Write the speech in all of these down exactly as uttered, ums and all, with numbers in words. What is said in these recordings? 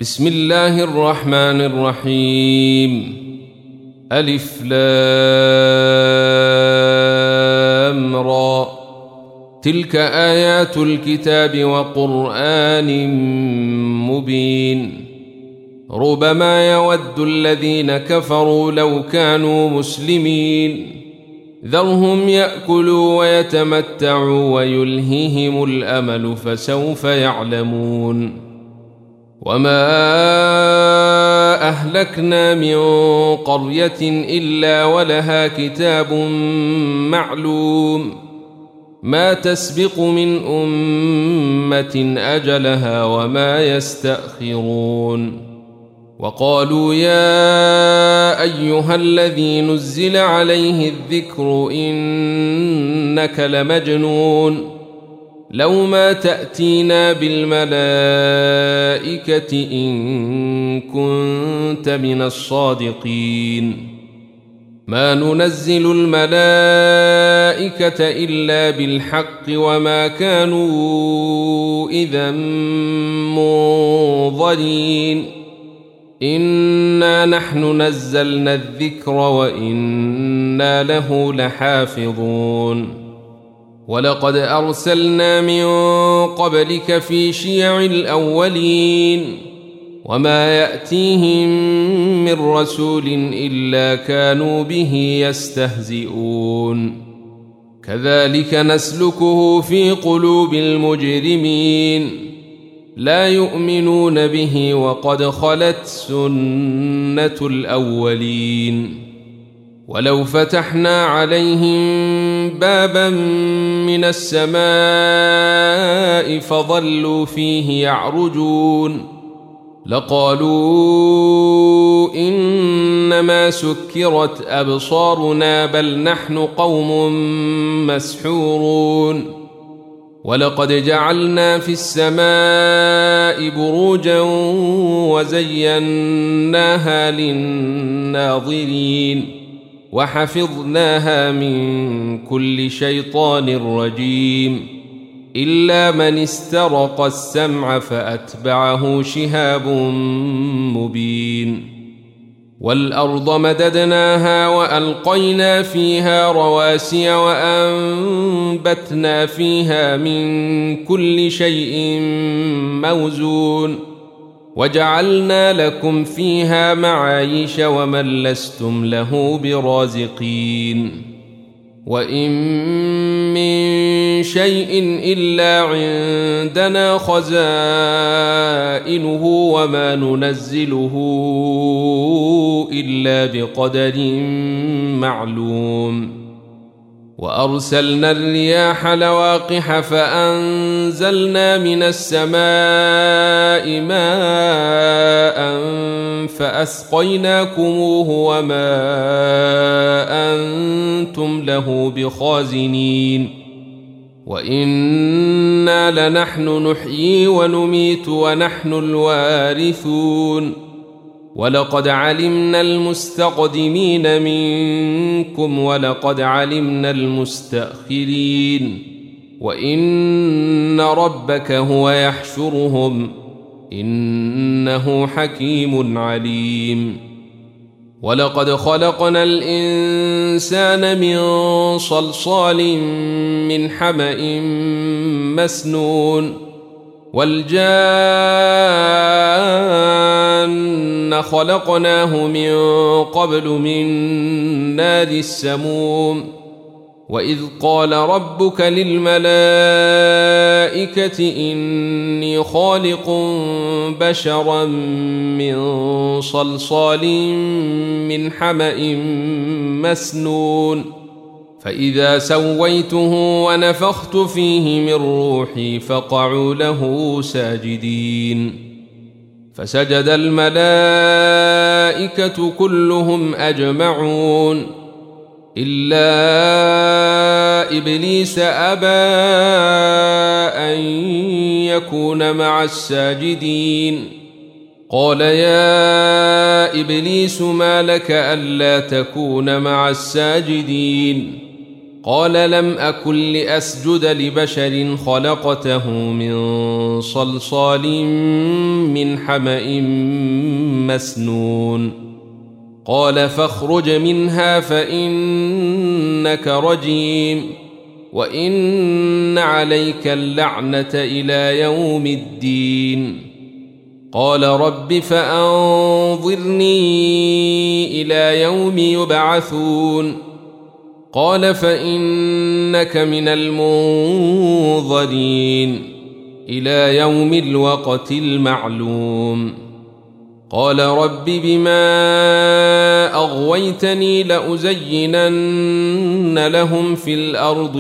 بسم الله الرحمن الرحيم. ألف لام را. تلك آيات الكتاب وقرآن مبين. ربما يود الذين كفروا لو كانوا مسلمين ذرهم يأكلوا ويتمتعوا ويلهيهم الأمل فسوف يعلمون. وما أهلكنا من قرية إلا ولها كتاب معلوم ما تسبق من أمة أجلها وما يستأخرون. وقالوا يا أيها الذي نزل عليه الذكر إنك لمجنون لو ما تأتينا بالملائكة إن كنت من الصادقين. ما ننزل الملائكة إلا بالحق وما كانوا إذا منظرين. إنا نحن نزلنا الذكر وإنا له لحافظون. ولقد أرسلنا من قبلك في شيع الأولين وما يأتيهم من رسول إلا كانوا به يستهزئون. كذلك نسلكه في قلوب المجرمين لا يؤمنون به وقد خلت سنة الأولين. ولو فتحنا عليهم بابا من السماء فظلوا فيه يعرجون لقالوا إنما سكرت أبصارنا بل نحن قوم مسحورون. ولقد جعلنا في السماء بروجا وزيناها للناظرين وحفظناها من كل شيطان رجيم إلا من استرق السمع فأتبعه شهاب مبين. والأرض مددناها وألقينا فيها رواسي وأنبتنا فيها من كل شيء موزون وجعلنا لكم فيها معايش ومن لستم له برازقين. وإن من شيء إلا عندنا خزائنه وما ننزله إلا بقدر معلوم. وأرسلنا الرياح لواقح فأنزلنا من السماء ماء فأسقيناكموه وما أنتم له بخازنين. وإنا لنحن نحيي ونميت ونحن الوارثون. ولقد علمنا المستقدمين منكم ولقد علمنا المستأخرين وإن ربك هو يحشرهم إنه حكيم عليم. ولقد خلقنا الإنسان من صلصال من حمأ مسنون والجان خلقناه من قبل من نار السموم. وإذ قال ربك للملائكة إني خالق بشرا من صلصال من حمأ مسنون فإذا سويته ونفخت فيه من روحي فقعوا له ساجدين. فسجد الملائكة كلهم أجمعون إلا إبليس أبى أن يكون مع الساجدين. قال يا إبليس ما لك ألا تكون مع الساجدين قال لم أكن لأسجد لبشر خلقته من صلصال من حمأ مسنون قال فاخرج منها فإنك رجيم وإن عليك اللعنة إلى يوم الدين قال رب فأنظرني إلى يوم يبعثون قال فإنك من المنظرين إلى يوم الوقت المعلوم قال رب بما أغويتني لأزينن لهم في الأرض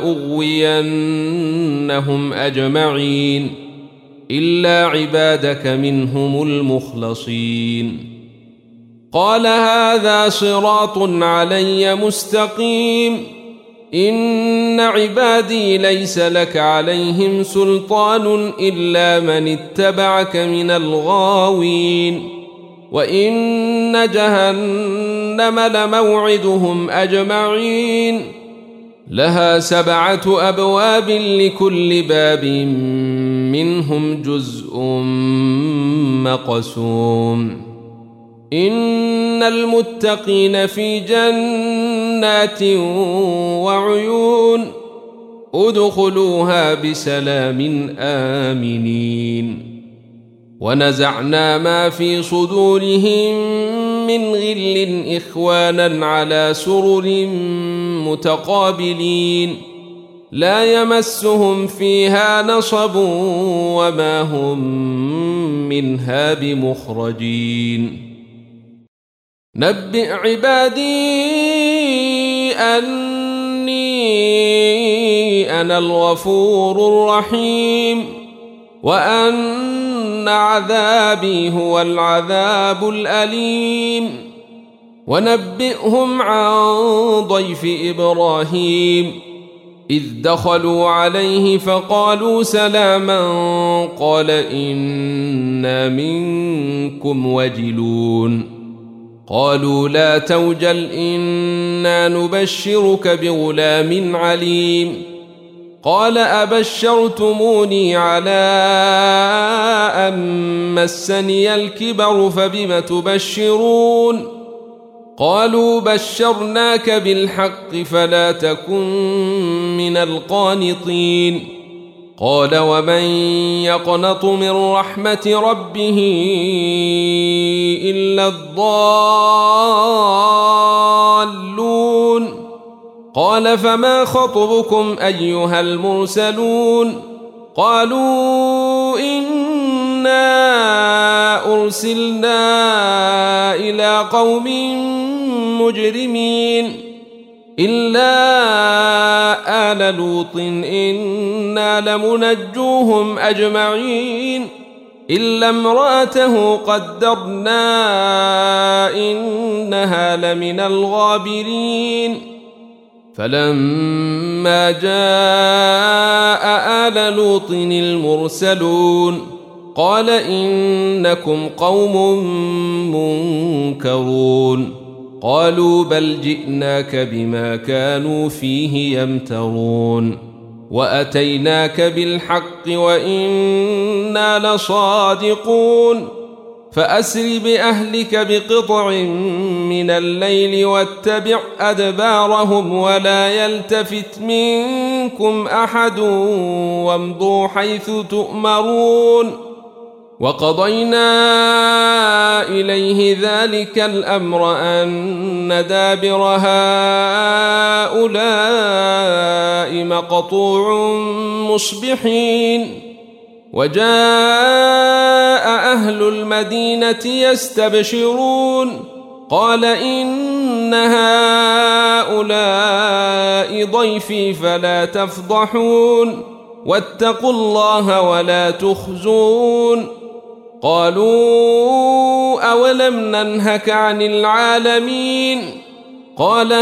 ولأغوينهم أجمعين إلا عبادك منهم المخلصين قال هذا صراط علي مستقيم إن عبادي ليس لك عليهم سلطان إلا من اتبعك من الغاوين وإن جهنم لموعدهم أجمعين لها سبعة أبواب لكل باب منهم جزء مقسوم إن المتقين في جنات وعيون ادخلوها بسلام آمنين ونزعنا ما في صدورهم من غل إخوانا على سرر متقابلين لا يمسهم فيها نصب وما هم منها بمخرجين نبئ عبادي أني أنا الغفور الرحيم وأن عذابي هو العذاب الأليم ونبئهم عن ضيف إبراهيم إذ دخلوا عليه فقالوا سلاما قال إنا منكم وجلون قالوا لا توجل إنا نبشرك بغلام عليم قال أبشرتموني على أن مسني الكبر فبم تبشرون قالوا بشرناك بالحق فلا تكن من القانطين قال ومن يقنط من رحمة ربه إلا الضالون قال فما خطبكم أيها المرسلون قالوا إنا أرسلنا إلى قوم مجرمين إلا آل لوط إنا لمنجوهم أجمعين إلا امرأته قدرنا إنها لمن الغابرين فلما جاء آل لوط المرسلون قال إنكم قوم منكرون قالوا بل جئناك بما كانوا فيه يمترون وأتيناك بالحق وإنا لصادقون فأسر بأهلك بقطع من الليل واتبع أدبارهم ولا يلتفت منكم أحد وامضوا حيث تؤمرون وقضينا إليه ذلك الأمر أن دابر هؤلاء مقطوع مصبحين وجاء أهل المدينة يستبشرون قال إن هؤلاء ضيفي فلا تفضحون واتقوا الله ولا تخزون قالوا أولم ننهك عن العالمين قال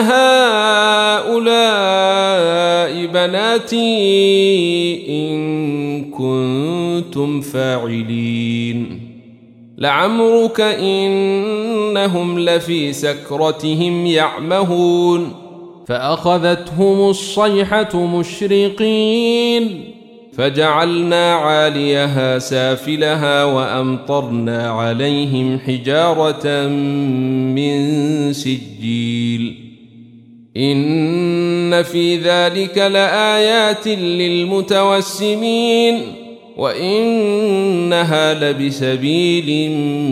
هؤلاء بناتي إن كنتم فاعلين لعمرك إنهم لفي سكرتهم يعمهون فأخذتهم الصيحة مشرقين فجعلنا عاليها سافلها وأمطرنا عليهم حجارة من سجيل إن في ذلك لآيات للمتوسمين وإنها لبسبيل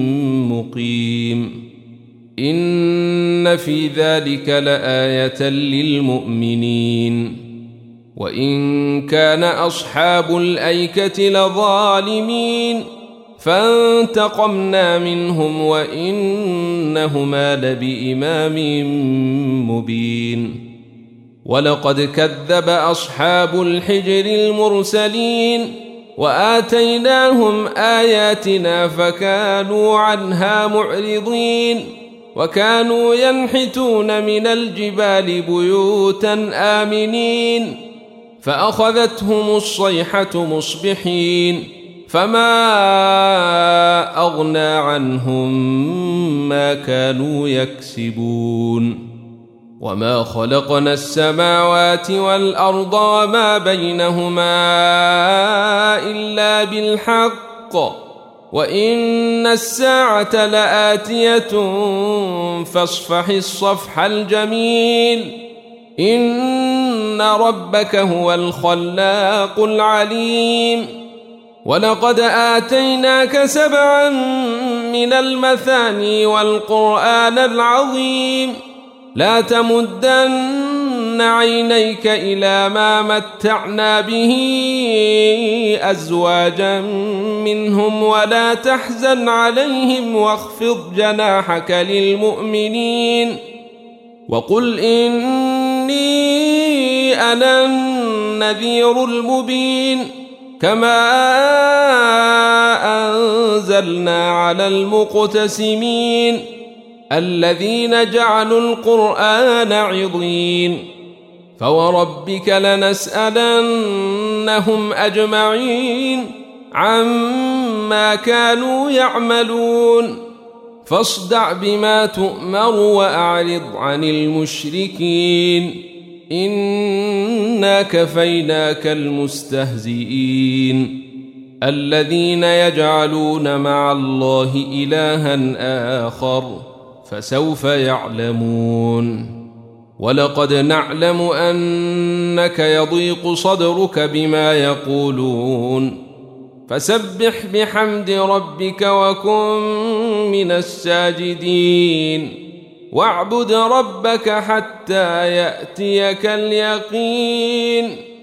مقيم إن في ذلك لآية للمؤمنين وإن كان أصحاب الأيكة لظالمين فانتقمنا منهم وإنهما لبإمام مبين ولقد كذب أصحاب الحجر المرسلين وآتيناهم آياتنا فكانوا عنها معرضين وكانوا ينحتون من الجبال بيوتا آمنين فأخذتهم الصيحة مصبحين فما أغنى عنهم ما كانوا يكسبون وما خلقنا السماوات والأرض وما بينهما إلا بالحق وإن الساعة لآتية فاصفح الصفح الجميل إن ربك هو الخلاق العليم ولقد آتيناك سبعا من المثاني والقرآن العظيم لا تمدن عينيك إلى ما متعنا به أزواجا منهم ولا تحزن عليهم واخفض جناحك للمؤمنين وقل إني أنا النذير المبين كما أنزلنا على المقتسمين الذين جعلوا القرآن عضين فوربك لنسألنهم أجمعين عما كانوا يعملون فاصدع بما تؤمر وأعرض عن المشركين إنا كفيناك المستهزئين الذين يجعلون مع الله إلها آخر فسوف يعلمون ولقد نعلم أنك يضيق صدرك بما يقولون فسبح بحمد ربك وكن من الساجدين واعبد ربك حتى يأتيك اليقين